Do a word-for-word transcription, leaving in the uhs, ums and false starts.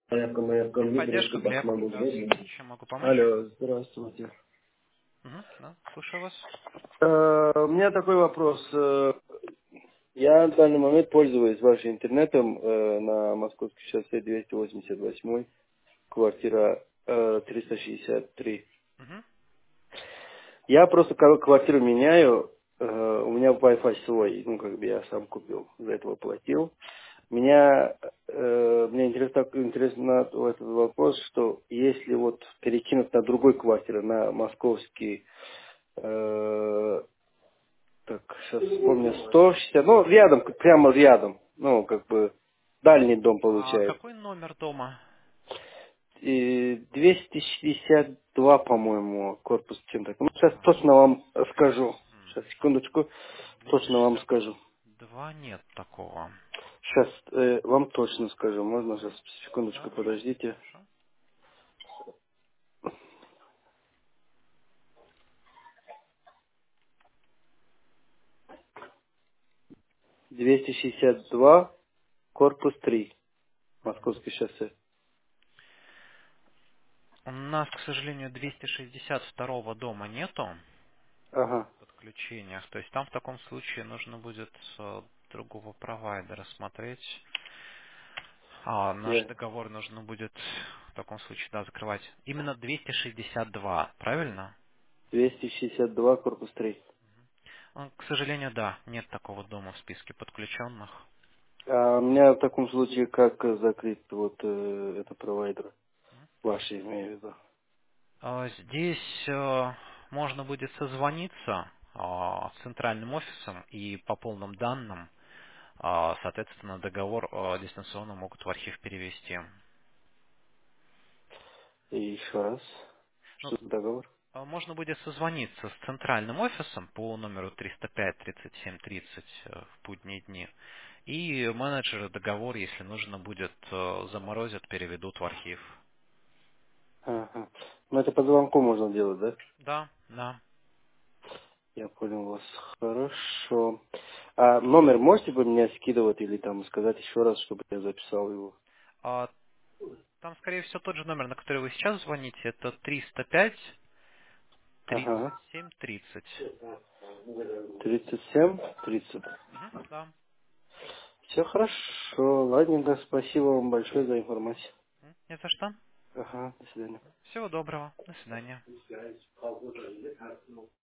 Техподдержка, Глеб. Здравствуйте. Чем могу помочь? Алло, здравствуйте. Угу, да, слушаю вас. Э, У меня такой вопрос. Э, Я в данный момент пользуюсь вашим интернетом э, на Московском шоссе двести восемьдесят восемь, квартира э, триста шестьдесят три. Угу. Я просто когда квартиру меняю, э, у меня Wi-Fi свой, ну как бы я сам купил, за этого платил. Меня, э, мне интересно, интересно этот вопрос, что если вот перекинуть на другой квартиру, на московский, э, так, сейчас вспомню, сто шестьдесят, ну, рядом, как- прямо рядом, ну, как бы, дальний дом А получается. какой номер дома? И двести шестьдесят два, по-моему, корпус чем-то. Ну, сейчас Так. точно вам скажу. Сейчас, Мгм. секундочку, точно вам скажу. двести шестьдесят два нет такого. Сейчас э, вам точно скажу. Можно сейчас, секундочку, Да, подождите. хорошо. двести шестьдесят два, корпус три, Московский шоссе. У нас, к сожалению, двести шестьдесят второго дома нету Ага, в подключениях. То есть там в таком случае нужно будет э, другого провайдера смотреть. А, наш я. договор нужно будет в таком случае, да, закрывать. Именно двести шестьдесят два, правильно? двести шестьдесят два, корпус три. Ну, к сожалению, да, нет такого дома в списке подключенных. А у меня в таком случае как э, закрыть вот э, это провайдер? Ваши, имею в виду. А, Здесь э, можно будет созвониться а, с центральным офисом и по полным данным, а, соответственно, договор а, дистанционно могут в архив перевести. И еще раз. Ну, Что за договор? а, можно будет созвониться с центральным офисом по номеру триста пять тридцать семь тридцать э, в будние дни. И менеджеры договор, если нужно будет, э, заморозят, переведут в архив. Ага. Ну это по звонку можно делать, да? Да, да. Я понял вас. Хорошо. А номер можете вы мне скидывать или там сказать еще раз, чтобы я записал его? А, Там, скорее всего, тот же номер, на который вы сейчас звоните, это триста пять тридцать Ага. семь тридцать. тридцать семь тридцать. Мгм, да. Все хорошо. Ладненько. Спасибо вам большое за информацию. М, Не за что. Ага. До свидания. Всего доброго. До свидания.